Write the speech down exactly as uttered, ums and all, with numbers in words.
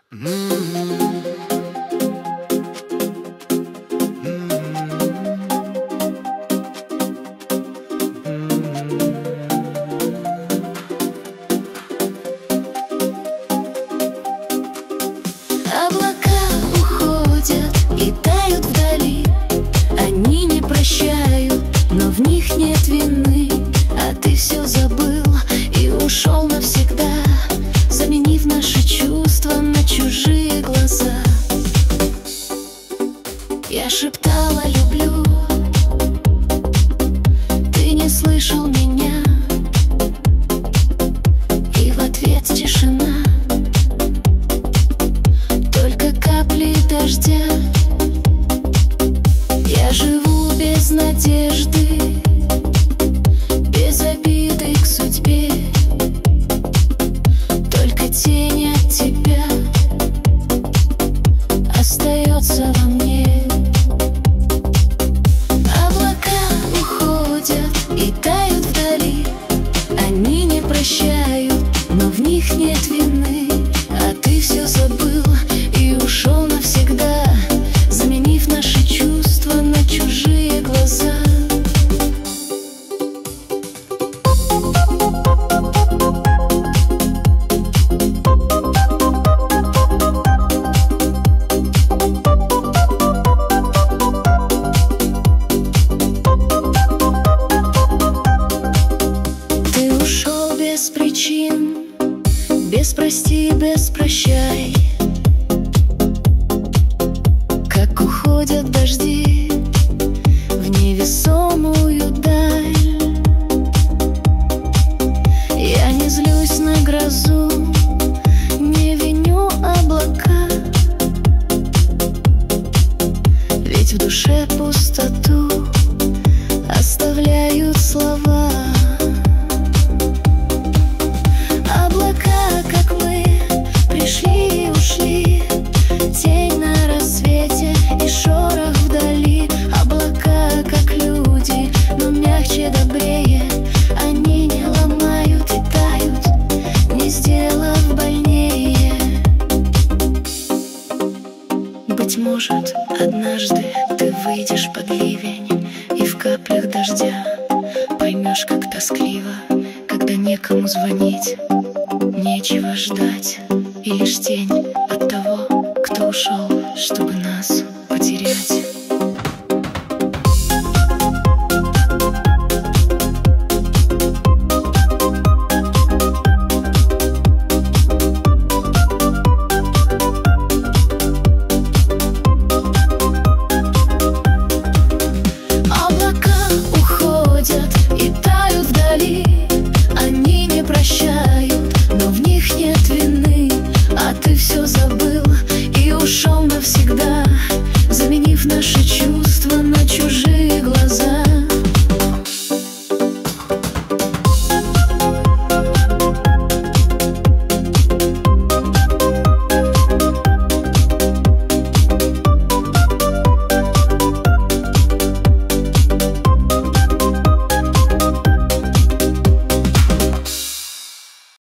Облака уходят и тают вдали. Они не прощают, но в них нет вины. А ты все забыл и ушел навсегда, заменив наши чувства на чужие глаза. Я шептала «люблю», ты не слышал меня, и в ответ тишина, только капли дождя. Я живу без надежды, без обиды к судьбе, только тень от тебя остается во мне. Облака уходят и тают вдали. Они не прощают, но в них нет вины. А ты все забыл и ушел навсегда, заменив наши чувства на чужие глаза. Ты ушел без причин, без прости, без прощай, как уходят дожди в невесомую даль. Я не злюсь на грозу, не виню облака, ведь в душе пустоту оставляют слова. Облака, как мы, пришли и ушли, тень на рассвете и шорох вдали. Облака, как люди, но мягче, добрее. Они не ломают и тают, не сделав больнее. Быть может, однажды ты выйдешь под ливень, и в каплях дождя поймешь, как тоскливо, когда некому звонить, нечего ждать, и лишь тень от того, кто ушел, чтобы нас потерять.